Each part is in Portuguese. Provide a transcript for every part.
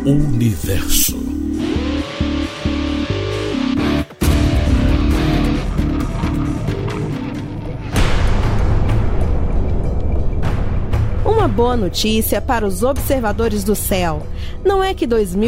Universo. Uma boa notícia para os observadores do céu. Não é que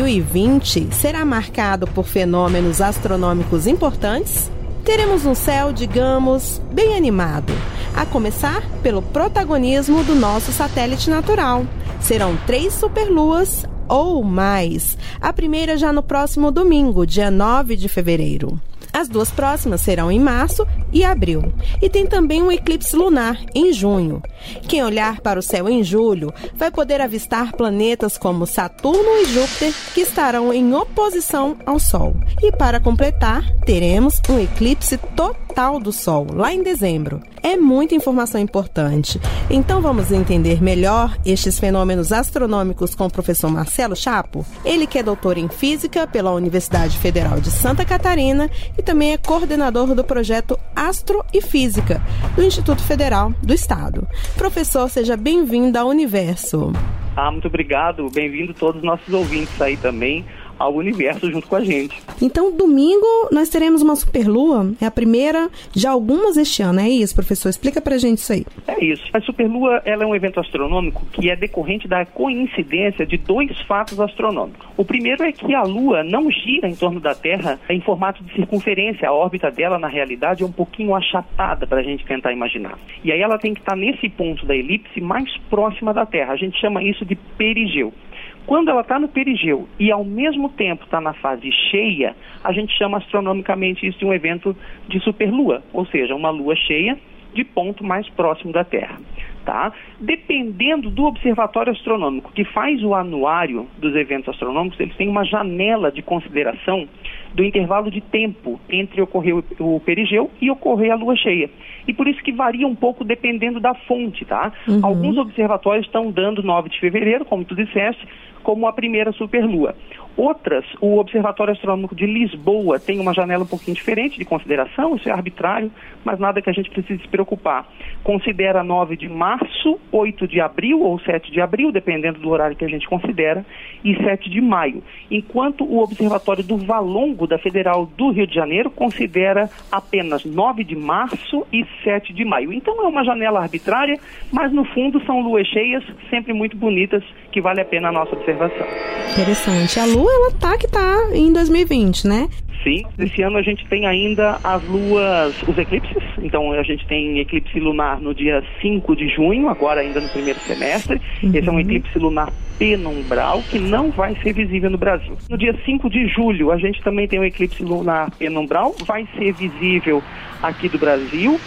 2020 será marcado por fenômenos astronômicos importantes? Teremos um céu, digamos, bem animado. A começar pelo protagonismo do nosso satélite natural. Serão 3 superluas ou mais. A primeira já no próximo domingo, dia 9 de fevereiro. As 2 próximas serão em março e abril. E tem também um eclipse lunar, em junho. Quem olhar para o céu em julho vai poder avistar planetas como Saturno e Júpiter, que estarão em oposição ao Sol. E para completar, teremos um eclipse total do Sol, lá em dezembro. É muita informação importante. Então vamos entender melhor estes fenômenos astronômicos com o professor Marcelo Chapo. Ele que é doutor em Física pela Universidade Federal de Santa Catarina e também é coordenador do projeto Astro e Física do Instituto Federal do Estado. Professor, seja bem-vindo ao Universo. Muito obrigado. Bem-vindo todos os nossos ouvintes aí também ao Universo junto com a gente. Então, domingo nós teremos uma superlua, é a primeira de algumas este ano, é isso, professor? Explica pra gente isso aí. É isso. A superlua, ela é um evento astronômico que é decorrente da coincidência de 2 fatos astronômicos. O primeiro é que a Lua não gira em torno da Terra em formato de circunferência. A órbita dela, na realidade, é um pouquinho achatada para a gente tentar imaginar. E aí ela tem que estar nesse ponto da elipse mais próxima da Terra. A gente chama isso de perigeu. Quando ela está no perigeu e ao mesmo tempo está na fase cheia, a gente chama astronomicamente isso de um evento de superlua, ou seja, uma lua cheia de ponto mais próximo da Terra. Tá? Dependendo do observatório astronômico que faz o anuário dos eventos astronômicos, eles têm uma janela de consideração do intervalo de tempo entre ocorrer o perigeu e ocorrer a lua cheia. E por isso que varia um pouco dependendo da fonte, tá? Uhum. Alguns observatórios estão dando 9 de fevereiro, como tu disseste, como a primeira superlua. Outras, o Observatório Astronômico de Lisboa tem uma janela um pouquinho diferente de consideração, isso é arbitrário, mas nada que a gente precise se preocupar. Considera 9 de março, 8 de abril ou 7 de abril, dependendo do horário que a gente considera, e 7 de maio. Enquanto o Observatório do Valongo, da Federal do Rio de Janeiro, considera apenas 9 de março e 7 de maio. Então é uma janela arbitrária, mas no fundo são luas cheias, sempre muito bonitas, que vale a pena a nossa observação. Interessante. A Lua, ela que tá em 2020, né? Sim, esse ano a gente tem ainda as luas, os eclipses. Então a gente tem eclipse lunar no dia 5 de junho, agora ainda no primeiro semestre. Uhum. Esse é um eclipse lunar penumbral que não vai ser visível no Brasil. No dia 5 de julho a gente também tem um eclipse lunar penumbral, vai ser visível aqui do Brasil.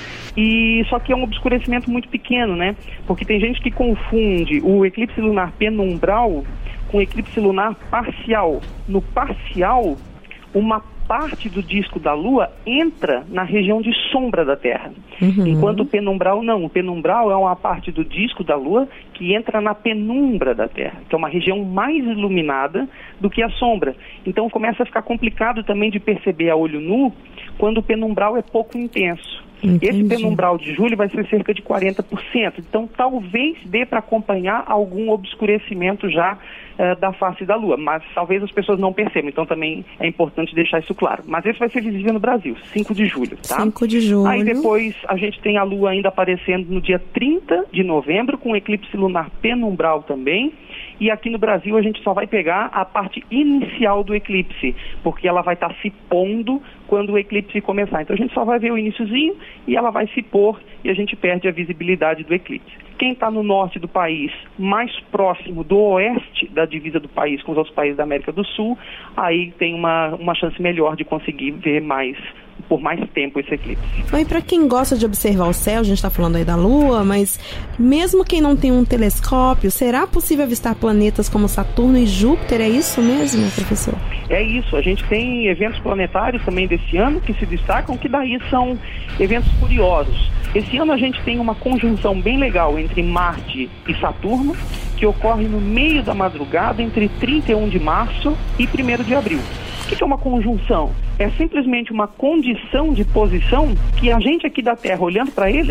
E só que é um obscurecimento muito pequeno, né? Porque tem gente que confunde o eclipse lunar penumbral com eclipse lunar parcial. No parcial, uma parte do disco da Lua entra na região de sombra da Terra. Uhum. Enquanto o penumbral não. O penumbral é uma parte do disco da Lua que entra na penumbra da Terra, que é uma região mais iluminada do que a sombra. Então começa a ficar complicado também de perceber a olho nu quando o penumbral é pouco intenso. Entendi. Esse penumbral de julho vai ser cerca de 40%. Então, talvez dê para acompanhar algum obscurecimento já da face da Lua. Mas talvez as pessoas não percebam. Então, também é importante deixar isso claro. Mas esse vai ser visível no Brasil, 5 de julho. Tá? 5 de julho. Aí depois a gente tem a Lua ainda aparecendo no dia 30 de novembro, com eclipse lunar penumbral também. E aqui no Brasil a gente só vai pegar a parte inicial do eclipse, porque ela vai estar se pondo quando o eclipse começar. Então a gente só vai ver o iniciozinho e ela vai se pôr e a gente perde a visibilidade do eclipse. Quem está no norte do país, mais próximo do oeste da divisa do país com os outros países da América do Sul, aí tem uma chance melhor de conseguir ver por mais tempo esse eclipse. E para quem gosta de observar o céu, a gente está falando aí da Lua, mas mesmo quem não tem um telescópio, será possível avistar planetas como Saturno e Júpiter? É isso mesmo, professor? É isso. A gente tem eventos planetários também desse ano que se destacam, que daí são eventos curiosos. Esse ano a gente tem uma conjunção bem legal entre Marte e Saturno, que ocorre no meio da madrugada entre 31 de março e 1º de abril. O que é uma conjunção? É simplesmente uma condição de posição que a gente aqui da Terra, olhando para eles,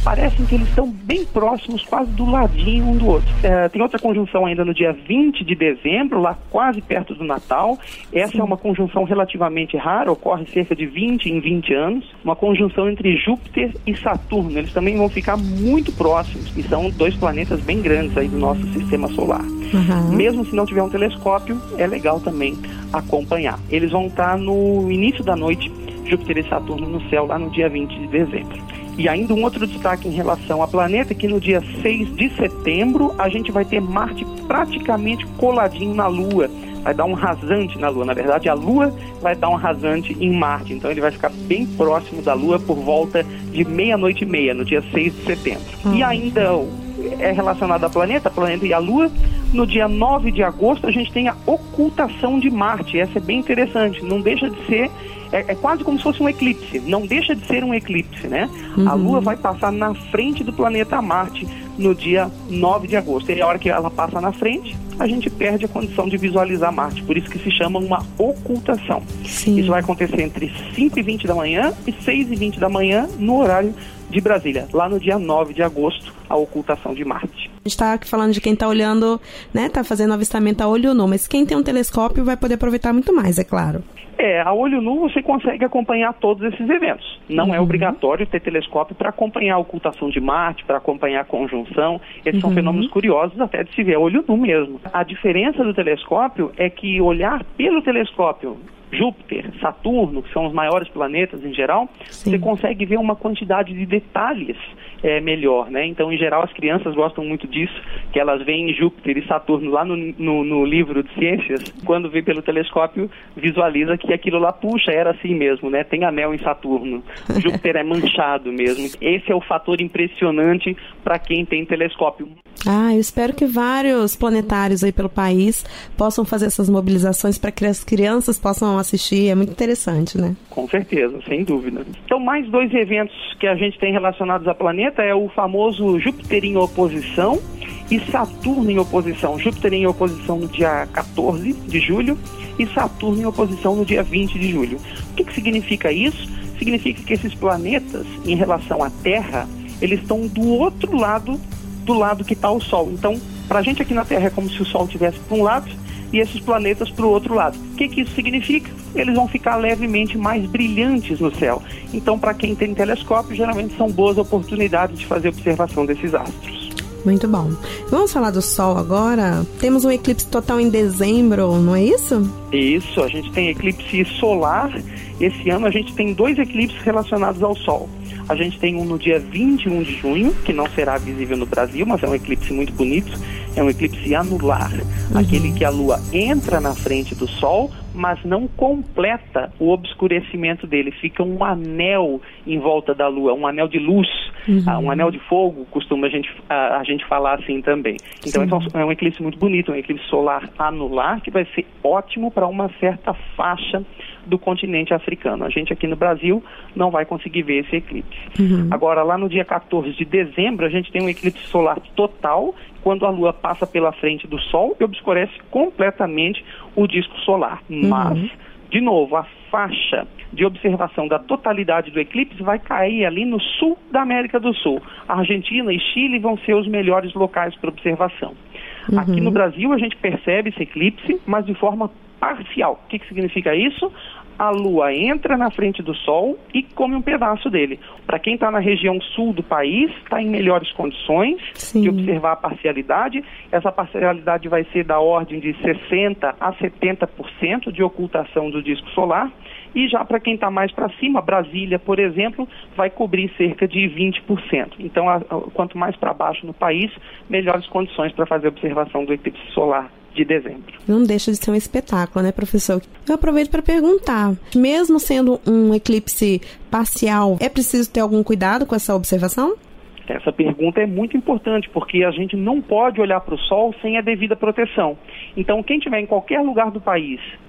parecem que eles estão bem próximos, quase do ladinho um do outro. Tem outra conjunção ainda no dia 20 de dezembro, lá quase perto do Natal. Essa é uma conjunção relativamente rara, ocorre cerca de 20 em 20 anos. Uma conjunção entre Júpiter e Saturno. Eles também vão ficar muito próximos, e são dois planetas bem grandes aí do nosso sistema solar. Mesmo se não tiver um telescópio, é legal também acompanhar. Eles vão estar no início da noite, Júpiter e Saturno no céu, lá no dia 20 de dezembro. E ainda um outro destaque em relação ao planeta, que no dia 6 de setembro a gente vai ter Marte praticamente coladinho na Lua. Vai dar um rasante na Lua. Na verdade, a Lua vai dar um rasante em Marte. Então ele vai ficar bem próximo da Lua por volta de 00:30, no dia 6 de setembro. E ainda é relacionado ao planeta e a Lua. No dia 9 de agosto a gente tem a ocultação de Marte. Essa é bem interessante. Não deixa de ser... É quase como se fosse um eclipse. Não deixa de ser um eclipse, né? A Lua vai passar na frente do planeta Marte no dia 9 de agosto. E a hora que ela passa na frente, a gente perde a condição de visualizar Marte. Por isso que se chama uma ocultação. Sim. Isso vai acontecer entre 5h20 da manhã e 6h20 da manhã no horário de Brasília, lá no dia 9 de agosto, a ocultação de Marte. A gente está aqui falando de quem está olhando, né, está fazendo avistamento a olho nu, mas quem tem um telescópio vai poder aproveitar muito mais, é claro. A olho nu você consegue acompanhar todos esses eventos. Não é obrigatório ter telescópio para acompanhar a ocultação de Marte, para acompanhar a conjunção. Esses são fenômenos curiosos até de se ver a olho nu mesmo. A diferença do telescópio é que olhar pelo telescópio Júpiter, Saturno, que são os maiores planetas em geral, você consegue ver uma quantidade de detalhes melhor, né? Então, em geral, as crianças gostam muito disso, que elas veem Júpiter e Saturno lá no livro de ciências. Quando vê pelo telescópio, visualiza que aquilo lá, puxa, era assim mesmo, né? Tem anel em Saturno. Júpiter é manchado mesmo. Esse é o fator impressionante para quem tem telescópio. Eu espero que vários planetários aí pelo país possam fazer essas mobilizações para que as crianças possam assistir. É muito interessante, né? Com certeza, sem dúvida. Então, mais 2 eventos que a gente tem relacionados a planeta é o famoso Júpiter em oposição e Saturno em oposição. Júpiter em oposição no dia 14 de julho e Saturno em oposição no dia 20 de julho. O que significa isso? Significa que esses planetas, em relação à Terra, eles estão do outro lado do lado que está o Sol. Então, para a gente aqui na Terra é como se o Sol estivesse para um lado e esses planetas para o outro lado. O que isso significa? Eles vão ficar levemente mais brilhantes no céu. Então, para quem tem telescópio, geralmente são boas oportunidades de fazer observação desses astros. Muito bom. Vamos falar do Sol agora? Temos um eclipse total em dezembro, não é isso? Isso, a gente tem eclipse solar. Esse ano a gente tem 2 eclipses relacionados ao Sol. A gente tem um no dia 21 de junho, que não será visível no Brasil, mas é um eclipse muito bonito. É um eclipse anular, aquele que a Lua entra na frente do Sol, mas não completa o obscurecimento dele. Fica um anel em volta da Lua, um anel de luz, um anel de fogo, costuma a gente falar assim também. Então é um eclipse muito bonito, um eclipse solar anular, que vai ser ótimo para uma certa faixa do continente africano. A gente aqui no Brasil não vai conseguir ver esse eclipse. Agora, lá no dia 14 de dezembro, a gente tem um eclipse solar total, quando a Lua passa pela frente do Sol e obscurece completamente o disco solar. Mas, de novo, a faixa de observação da totalidade do eclipse vai cair ali no sul da América do Sul. A Argentina e Chile vão ser os melhores locais para observação. Aqui no Brasil a gente percebe esse eclipse, mas de forma parcial. O que significa isso? A Lua entra na frente do Sol e come um pedaço dele. Para quem está na região sul do país, está em melhores condições de observar a parcialidade. Essa parcialidade vai ser da ordem de 60% a 70% de ocultação do disco solar. E já para quem está mais para cima, Brasília, por exemplo, vai cobrir cerca de 20%. Então, quanto mais para baixo no país, melhores condições para fazer observação do eclipse solar de dezembro. Não deixa de ser um espetáculo, né, professor? Eu aproveito para perguntar, mesmo sendo um eclipse parcial, é preciso ter algum cuidado com essa observação? Essa pergunta é muito importante, porque a gente não pode olhar para o Sol sem a devida proteção. Então, quem estiver em qualquer lugar do país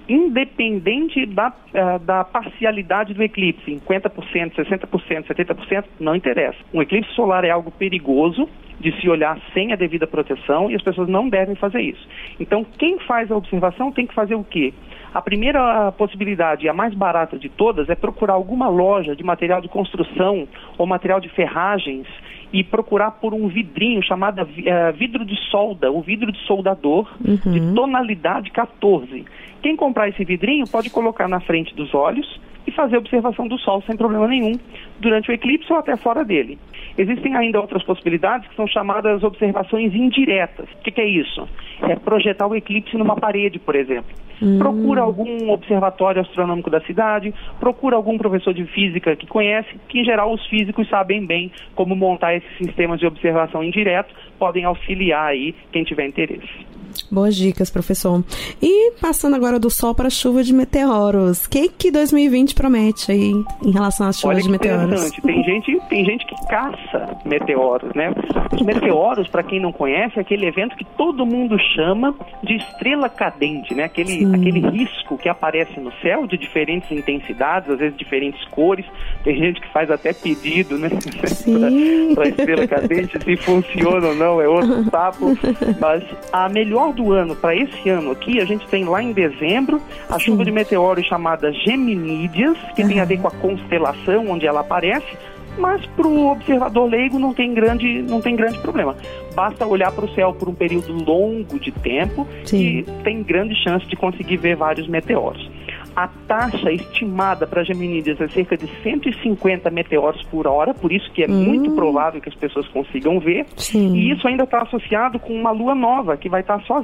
independente da parcialidade do eclipse, 50%, 60%, 70%, não interessa. Um eclipse solar é algo perigoso de se olhar sem a devida proteção e as pessoas não devem fazer isso. Então, quem faz a observação tem que fazer o quê? A primeira possibilidade, a mais barata de todas, é procurar alguma loja de material de construção ou material de ferragens e procurar por um vidrinho chamado vidro de solda, o vidro de soldador, de tonalidade 14. Quem comprar esse vidrinho pode colocar na frente dos olhos e fazer observação do Sol sem problema nenhum, durante o eclipse ou até fora dele. Existem ainda outras possibilidades que são chamadas observações indiretas. O que é isso? É projetar o eclipse numa parede, por exemplo. Procura algum observatório astronômico da cidade, procura algum professor de física que conhece, que em geral os físicos sabem bem como montar esses sistemas de observação indireto, podem auxiliar aí quem tiver interesse. Boas dicas, professor. E passando agora do Sol para a chuva de meteoros, o que 2020 promete aí em relação às chuvas de meteoros? Tem gente que caça meteoros, né? Os meteoros, para quem não conhece, é aquele evento que todo mundo chama de estrela cadente, né? Aquele risco que aparece no céu de diferentes intensidades, às vezes diferentes cores. Tem gente que faz até pedido, né? Para estrela cadente, se funciona ou não, é outro papo. Mas a melhor do ano, para esse ano aqui, a gente tem lá em dezembro a chuva de meteoros chamada Geminídeas, que tem a ver com a constelação onde ela aparece, mas para o observador leigo não tem grande problema. Basta olhar para o céu por um período longo de tempo e tem grande chance de conseguir ver vários meteoros. A taxa estimada para Geminídeas é cerca de 150 meteoros por hora, por isso que é muito provável que as pessoas consigam ver. E isso ainda está associado com uma lua nova, que vai estar só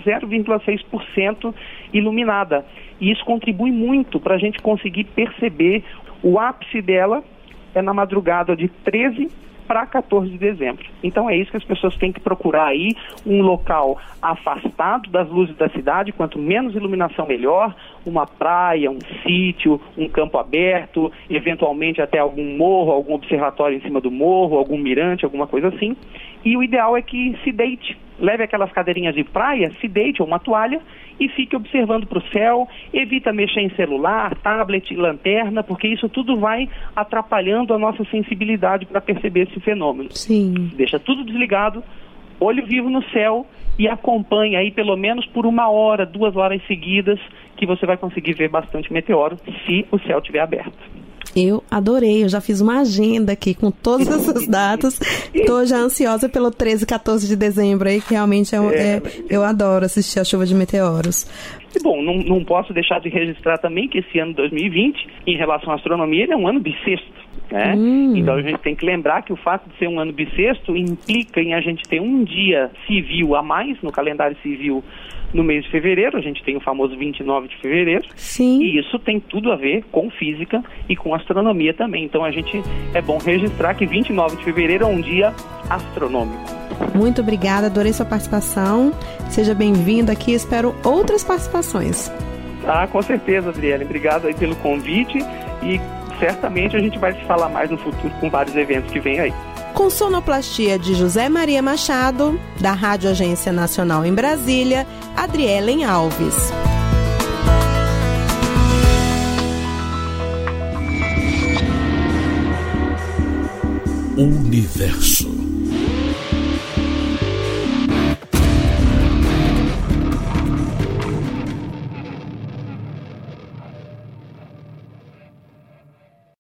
0,6% iluminada. E isso contribui muito para a gente conseguir perceber o ápice dela é na madrugada de 13 para 14 de dezembro. Então é isso que as pessoas têm que procurar aí, um local afastado das luzes da cidade, quanto menos iluminação melhor, uma praia, um sítio, um campo aberto, eventualmente até algum morro, algum observatório em cima do morro, algum mirante, alguma coisa assim. E o ideal é que se deite, leve aquelas cadeirinhas de praia, se deite ou uma toalha e fique observando para o céu, evita mexer em celular, tablet, lanterna, porque isso tudo vai atrapalhando a nossa sensibilidade para perceber esse fenômeno. Deixa tudo desligado, olho vivo no céu e acompanhe aí pelo menos por 1 hora, 2 horas seguidas, que você vai conseguir ver bastante meteoro se o céu estiver aberto. Eu adorei, eu já fiz uma agenda aqui com todas essas datas. Estou já ansiosa pelo 13 e 14 de dezembro aí, que realmente eu adoro assistir a chuva de meteoros. E bom, não posso deixar de registrar também que esse ano 2020, em relação à astronomia, ele é um ano bissexto, né? Então a gente tem que lembrar que o fato de ser um ano bissexto implica em a gente ter um dia civil a mais no calendário civil no mês de fevereiro. A gente tem o famoso 29 de fevereiro. E isso tem tudo a ver com física e com astronomia também. Então é bom registrar que 29 de fevereiro é um dia astronômico. Muito obrigada, adorei sua participação. Seja bem-vindo aqui, espero outras participações. Com certeza, Adriele. Obrigado aí pelo convite e certamente a gente vai se falar mais no futuro com vários eventos que vem aí. Com sonoplastia de José Maria Machado, da Rádio Agência Nacional em Brasília, Adrielen Alves. Universo.